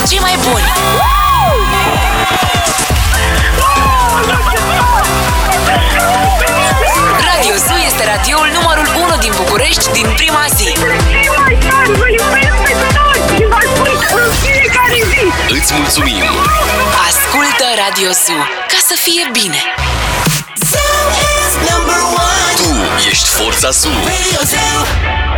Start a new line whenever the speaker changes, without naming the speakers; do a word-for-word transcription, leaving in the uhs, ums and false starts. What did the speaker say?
cei mai buni. Radio Zoo este radioul numărul unu din București din prima zi.
Îți mulțumim!
Ascultă Radio Zoo, ca să fie bine.
Tu ești forța Zoo.